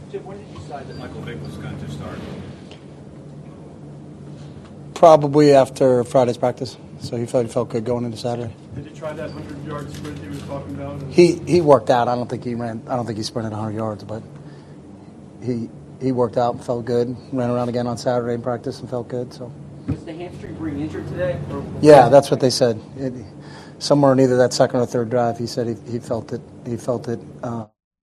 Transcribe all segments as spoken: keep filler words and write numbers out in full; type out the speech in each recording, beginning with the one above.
Chip, when did you decide that Michael Vick was going to start? Probably after Friday's practice. So he felt he felt good going into Saturday. Did you try that hundred-yard sprint he was talking about? He he worked out. I don't think he ran. I don't think he sprinted one hundred yards, but he he worked out and felt good. Ran around again on Saturday in practice and felt good. So. Was the hamstring re-injured today? Or yeah, that's what they said. It, somewhere in either that second or third drive, he said he, he felt it. He felt it. Uh,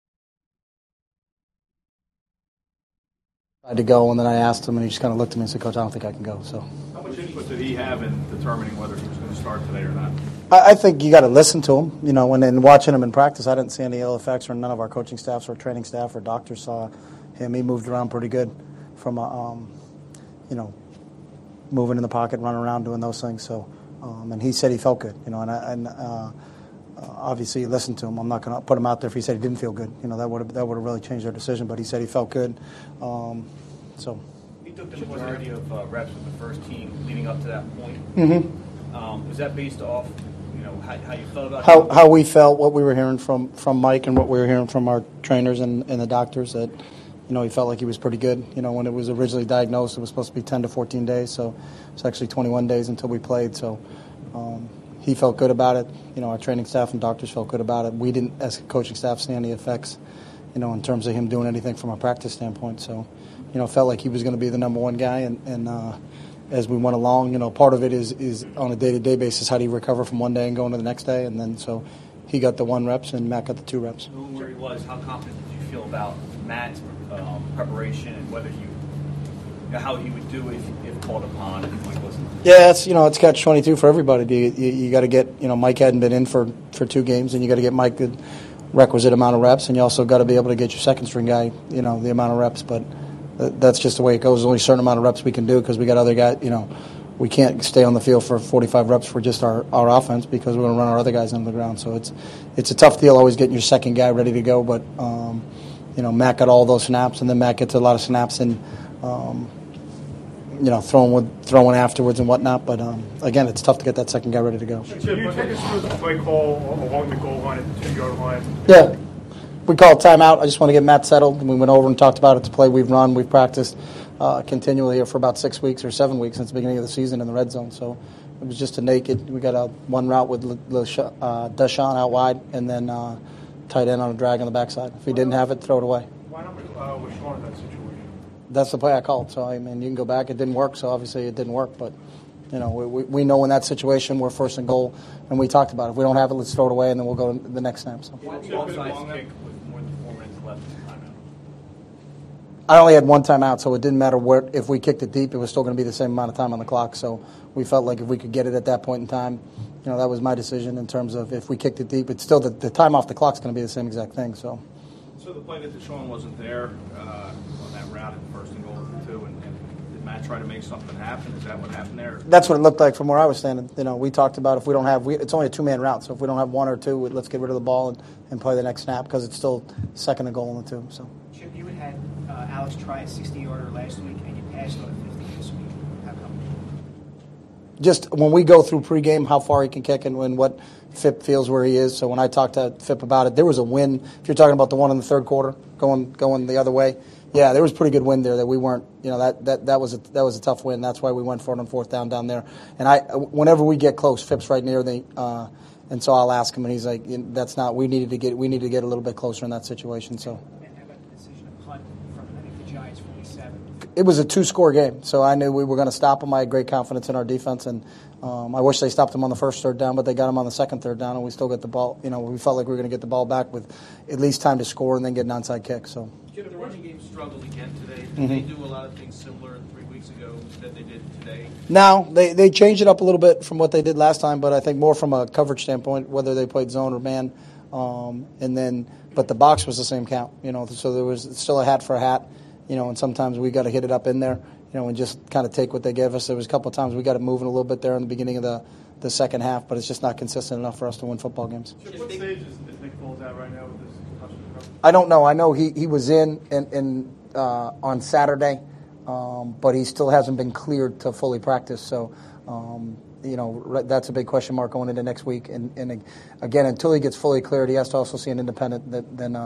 tried to go, and then I asked him, and he just kind of looked at me and said, "Coach, I don't think I can go." So. How much input did he have in determining whether he was going to start today or not? I, I think you got to listen to him. You know, when in watching him in practice, I didn't see any ill effects, or none of our coaching staffs or training staff or doctors saw him. He moved around pretty good, from a, um, you know, moving in the pocket, running around, doing those things. So, um, and he said he felt good. You know, and, I, and uh, obviously you listen to him. I'm not going to put him out there if he said he didn't feel good. You know, that would have that would have really changed their decision. But he said he felt good. Um, so. He took the majority of uh, reps with the first team leading up to that point. Mm-hmm. Um, was that based off, you know, how, how you felt about how him? how we felt, what we were hearing from, from Mike, and what we were hearing from our trainers and, and the doctors, that, you know, he felt like he was pretty good. You know, when it was originally diagnosed, it was supposed to be ten to fourteen days, so it's actually twenty-one days until we played. So um, he felt good about it. You know, our training staff and doctors felt good about it. We didn't, as a coaching staff, see any effects, you know, in terms of him doing anything from a practice standpoint. So, you know, felt like he was going to be the number one guy. And, and uh, as we went along, you know, part of it is, is on a day-to-day basis, how do you recover from one day and go into the next day? And then so he got the one reps and Matt got the two reps. Knowing where he was, how confident did you feel about Matt's um, preparation and whether you, you know, how he would do if, if called upon and like listen? Yeah, it's, you know, it's catch twenty-two for everybody. You, you, you got to get, you know, Mike hadn't been in for, for two games, and you got to get Mike the requisite amount of reps, and you also got to be able to get your second string guy, you know, the amount of reps. But that's just the way it goes. There's only a certain amount of reps we can do because we got other guys, you know, we can't stay on the field for forty-five reps for just our, our offense because we're going to run our other guys into the ground. So it's it's a tough deal always getting your second guy ready to go. But, um, you know, Matt got all those snaps, and then Matt gets a lot of snaps and, um, you know, throwing with, throwing afterwards and whatnot. But, um, again, it's tough to get that second guy ready to go. Chip, you take us through the play call along the goal line at the two-yard line. Yeah. We called timeout. I just want to get Matt settled. And we went over and talked about it. It's a play we've run. We've practiced uh, continually here for about six weeks or seven weeks since the beginning of the season in the red zone. So it was just a naked. We got a one route with Le, Le, uh, Deshaun out wide, and then uh, tight end on a drag on the backside. If he didn't have it, throw it away. Why not uh, with Sean in that situation? That's the play I called. So, I mean, you can go back. It didn't work, so obviously it didn't work. But, you know, we, we know in that situation we're first and goal, and we talked about it. If we don't have it, let's throw it away, and then we'll go to the next snap. So. I only had one timeout, so it didn't matter where. If we kicked it deep, it was still going to be the same amount of time on the clock. So we felt like if we could get it at that point in time, you know, that was my decision in terms of if we kicked it deep. It's still the, the time off the clock is going to be the same exact thing. So. So the play that Deshaun wasn't there uh, on that route at first and goal for two, and, and did Matt try to make something happen? Is that what happened there? That's what it looked like from where I was standing. You know, we talked about if we don't have, we, it's only a two-man route, so if we don't have one or two, let's get rid of the ball and, and play the next snap because it's still second and goal in the two. So. Chip, you had uh, Alex try a sixty-yarder last week, and you passed on a fifty this week. How come? Just when we go through pregame, how far he can kick and, and what Fipp feels where he is. So when I talked to Fipp about it, there was a win. If you're talking about the one in the third quarter, going going the other way, yeah, there was pretty good win there that we weren't. You know, that that that was a that was a tough win. That's why we went for it on fourth down down there. And I, whenever we get close, Fipp's right near the. Uh, and so I'll ask him, and he's like, "That's not. We needed to get. We needed to get a little bit closer in that situation." So. It was a two-score game, so I knew we were going to stop them. I had great confidence in our defense, and um, I wish they stopped them on the first third down, but they got them on the second third down, and we still got the ball. You know, we felt like we were going to get the ball back with at least time to score and then get an onside kick. So. Jim, the running game struggled again today. Did mm-hmm. they do a lot of things similar three weeks ago that they did today? No, they they changed it up a little bit from what they did last time, but I think more from a coverage standpoint, whether they played zone or man, um, and then but the box was the same count. You know, so there was still a hat for a hat. You know, and sometimes we got to hit it up in there, you know, and just kind of take what they gave us. There was a couple of times we got it moving a little bit there in the beginning of the, the second half, but it's just not consistent enough for us to win football games. What stage is Nick Foles at right now with this concussion recovery? I don't know. I know he, he was in, in, in uh, on Saturday, um, but he still hasn't been cleared to fully practice. So, um, you know, that's a big question mark going into next week. And, and again, until he gets fully cleared, he has to also see an independent. That, then um,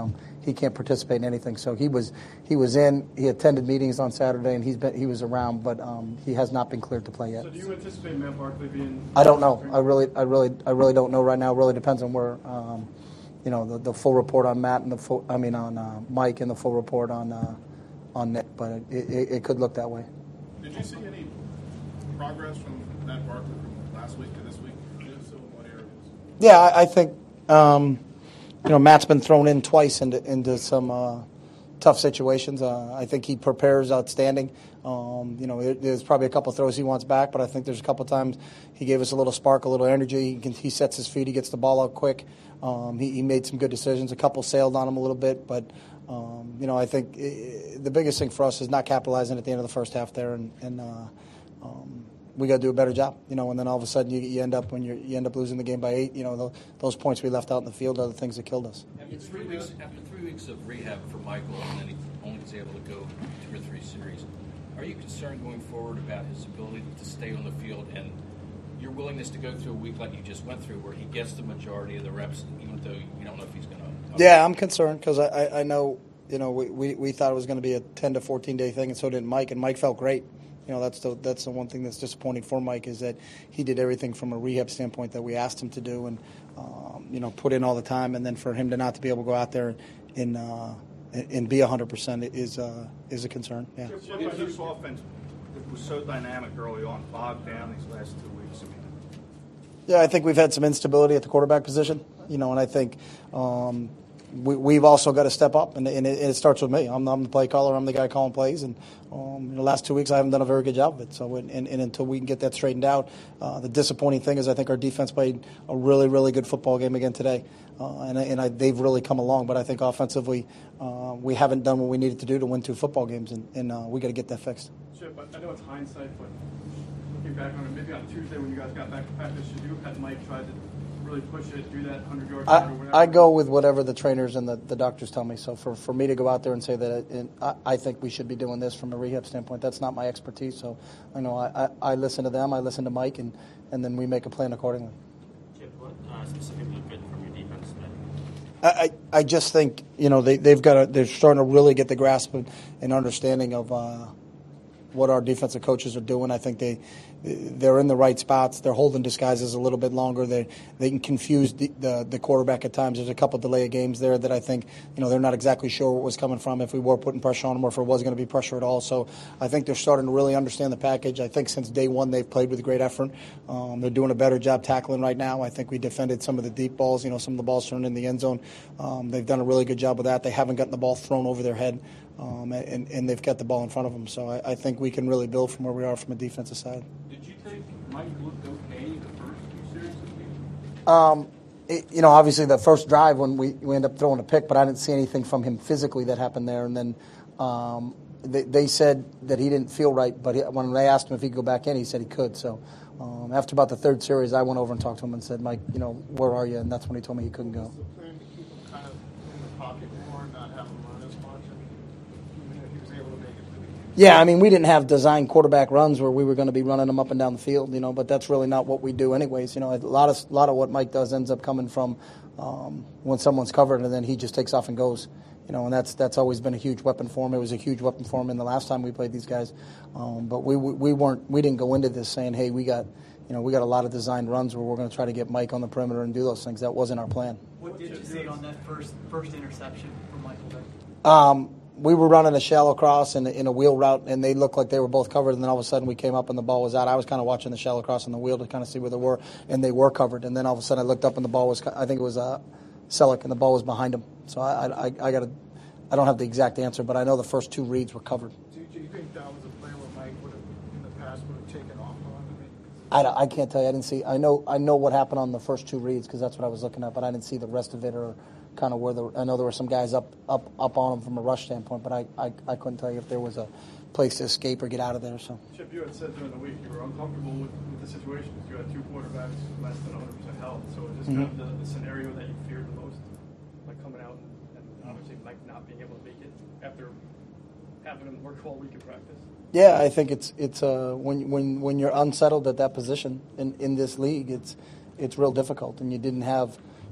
he can't participate in anything. So he was he was in. He attended meetings on Saturday, and he's been he was around, but um, he has not been cleared to play yet. So do you anticipate Matt Barkley being? I don't know. I really, I really, I really don't know right now. It really depends on where, um, you know, the, the full report on Matt and the full, I mean on uh, Mike and the full report on uh, on Nick. But it, it, it could look that way. Did you see any progress from Matt Barkley from last week to this week? If so, in what areas? Yeah, I, I think um, you know Matt's been thrown in twice into into some uh, tough situations. Uh, I think he prepares outstanding. Um, you know, there's probably a couple throws he wants back, but I think there's a couple times he gave us a little spark, a little energy. He, can, he sets his feet, he gets the ball out quick. Um, he, he made some good decisions. A couple sailed on him a little bit, but um, you know, I think it, the biggest thing for us is not capitalizing at the end of the first half there, and, and uh, um, we got to do a better job. You know, and then all of a sudden you, you end up when you you end up losing the game by eight. You know, the, those points we left out in the field are the things that killed us. After three weeks, after three weeks of rehab for Michael, and then he only was able to go two or three series, are you concerned going forward about his ability to stay on the field and your willingness to go through a week like you just went through, where he gets the majority of the reps, even though you don't know if he's going to? Yeah, I'm concerned because I, I, I know, you know, we, we, we thought it was going to be a ten to fourteen day thing, and so did Mike, and Mike felt great. You know, that's the that's the one thing that's disappointing for Mike is that he did everything from a rehab standpoint that we asked him to do, and um, you know, put in all the time, and then for him to not to be able to go out there and uh, and be one hundred percent is uh, is a concern. Yeah. If this offense that was so dynamic early on bogged down these last two weeks, I mean, Yeah, I think we've had some instability at the quarterback position, you know, and I think um, we, we've also got to step up, and, and it, it starts with me. I'm, I'm the play caller. I'm the guy calling plays, and um, in the last two weeks I haven't done a very good job of it. So, and, and, and until we can get that straightened out, uh, the disappointing thing is I think our defense played a really, really good football game again today, uh, and, and I, they've really come along. But I think offensively uh, we haven't done what we needed to do to win two football games, and, and uh, we got to get that fixed. Chip, I know it's hindsight, but looking back on it, maybe on Tuesday when you guys got back to practice, should you have had Mike try to really push it, do that hundred yard I, or whatever? I go with whatever the trainers and the, the doctors tell me. So for, for me to go out there and say that it, and I, I think we should be doing this from a rehab standpoint, that's not my expertise. So I know I, I, I listen to them, I listen to Mike, and, and then we make a plan accordingly. Chip, what uh, specifically good from your defense today? I, I I just think, you know, they, they've got to, they're starting to really get the grasp and, and understanding of uh, what our defensive coaches are doing. I think they, they're in the right spots. They're holding disguises a little bit longer. They they can confuse the, the, the quarterback at times. There's a couple delay of games there that I think, you know, they're not exactly sure what was coming from, if we were putting pressure on them or if there was going to be pressure at all. So I think they're starting to really understand the package. I think since day one they've played with great effort. Um, they're doing a better job tackling right now. I think we defended some of the deep balls, you know, some of the balls thrown in the end zone. Um, they've done a really good job with that. They haven't gotten the ball thrown over their head. Um, and, and they've got the ball in front of them. So I, I think we can really build from where we are from a defensive side. Did you think Mike looked okay the first two series this week? Um, it, you know, obviously the first drive when we, we end up throwing a pick, but I didn't see anything from him physically that happened there. And then um, they, they said that he didn't feel right, but he, when they asked him if he could go back in, he said he could. So um, after about the third series, I went over and talked to him and said, Mike, you know, where are you? And that's when he told me he couldn't go. Was the plan to keep him kind of in the pocket more, not have him run as much? I mean, if he was able to make it through the game. Yeah, I mean, we didn't have designed quarterback runs where we were going to be running them up and down the field, you know, but that's really not what we do anyways. You know, a lot of a lot of what Mike does ends up coming from um, when someone's covered and then he just takes off and goes. You know, and that's that's always been a huge weapon for him. It was a huge weapon for him in the last time we played these guys. Um, but we we weren't we didn't go into this saying, hey, we got you know we got a lot of designed runs where we're going to try to get Mike on the perimeter and do those things. That wasn't our plan. What did you see on that first first interception from Michael Vick? Um, we were running a shallow cross and in a wheel route, and they looked like they were both covered. And then all of a sudden, we came up and the ball was out. I was kind of watching the shallow cross on the wheel to kind of see where they were, and they were covered. And then all of a sudden, I looked up and the ball was, I think it was uh, Selleck, and the ball was behind him. So I, I, I got to, I don't have the exact answer, but I know the first two reads were covered. Do you, do you think that was a play where Mike would have, in the past, would have taken off on? I mean, I, don't- I can't tell you. I didn't see. I know. I know what happened on the first two reads because that's what I was looking at, but I didn't see the rest of it or kind of where the. I know there were some guys up, up, up on him from a rush standpoint, but I, I, I couldn't tell you if there was a place to escape or get out of there. So. Chip, you had said during the week you were uncomfortable with, with the situation because you had two quarterbacks less than one hundred percent health. So is this kind of the, the scenario that you feared the most, like coming out and, and obviously Mike not being able to make it after having him work all week in practice? Yeah, I think it's it's uh, when when when you're unsettled at that position in, in this league, it's it's real difficult, and you didn't have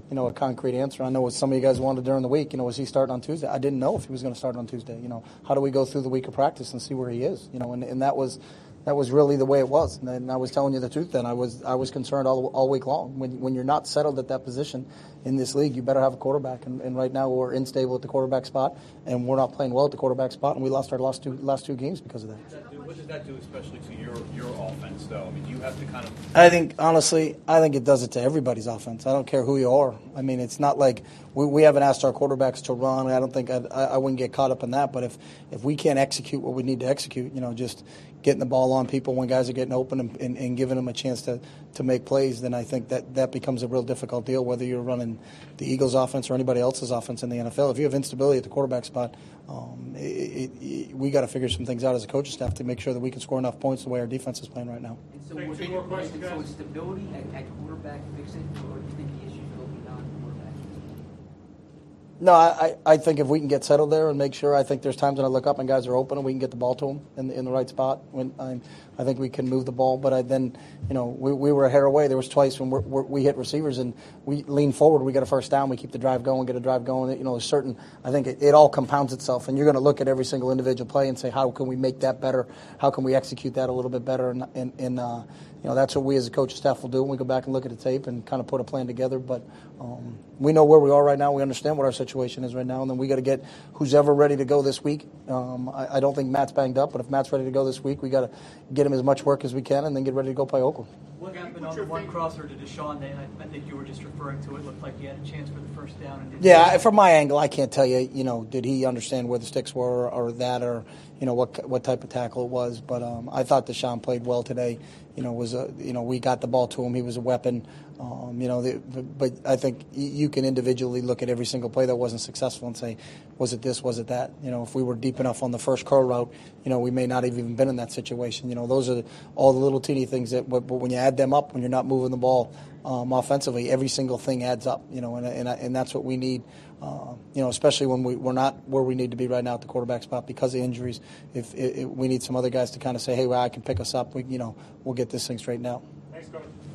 you know, a concrete answer. I know what some of you guys wanted during the week. You know, was he starting on Tuesday? I didn't know if he was going to start on Tuesday. You know, how do we go through the week of practice and see where he is? You know, and, and that was that was really the way it was. And, and I was telling you the truth then. I was I was concerned all all week long. When when you're not settled at that position in this league, you better have a quarterback. And, and right now we're unstable at the quarterback spot, and we're not playing well at the quarterback spot, and we lost our last two last two games because of that. What does that do, especially to your your offense, though? I mean, you have to kind of. I think, honestly, I think it does it to everybody's offense. I don't care who you are. I mean, it's not like we, we haven't asked our quarterbacks to run. I don't think I'd, I I wouldn't get caught up in that. But if, if we can't execute what we need to execute, you know, just getting the ball on people when guys are getting open and, and, and giving them a chance to, to make plays, then I think that, that becomes a real difficult deal, whether you're running the Eagles' offense or anybody else's offense in the N F L. If you have instability at the quarterback spot, um, it, it, it, we got to figure some things out as a coaching staff to make sure that we can score enough points the way our defense is playing right now. And so, Take would two it- more questions, so guys. is stability at, at quarterback fix it, or do you think the issues will be non-quarterback? No, I, I think if we can get settled there and make sure, I think there's times when I look up and guys are open and we can get the ball to them in, in the right spot. When I, I think we can move the ball, but I then, you know, we, we were a hair away. There was twice when we're, we're, we hit receivers and we lean forward, we get a first down, we keep the drive going, get a drive going. You know, certain. I think it, it all compounds itself, and you're going to look at every single individual play and say, how can we make that better? How can we execute that a little bit better? And, and, and uh, you know, that's what we as a coaching staff will do when we go back and look at the tape and kind of put a plan together. But um, we know where we are right now. We understand what our situation is right now, and then we got to get who's ever ready to go this week. Um, I, I don't think Matt's banged up, but if Matt's ready to go this week, we got to get him as much work as we can, and then get ready to go play Oakland. What happened on the one crosser to Deshaun Day? I, I think you were just referring to it. Looked like he had a chance for the first down. And didn't. Yeah, I- from my angle, I can't tell you. You know, did he understand where the sticks were, or that, or you know what what type of tackle it was? But um, I thought Deshaun played well today. You know, was a you know we got the ball to him. He was a weapon. Um, you know, the, the, but I think you can individually look at every single play that wasn't successful and say, was it this, was it that? You know, if we were deep enough on the first curl route, you know, we may not have even been in that situation. You know, those are all the little teeny things that, but when you add them up, when you're not moving the ball um, offensively, every single thing adds up. You know, and and, and that's what we need. Uh, you know, especially when we, we're not where we need to be right now at the quarterback spot because of injuries. If, if we need some other guys to kind of say, hey, well, I can pick us up, we, you know, we'll get this thing straightened out. Thanks, Coach.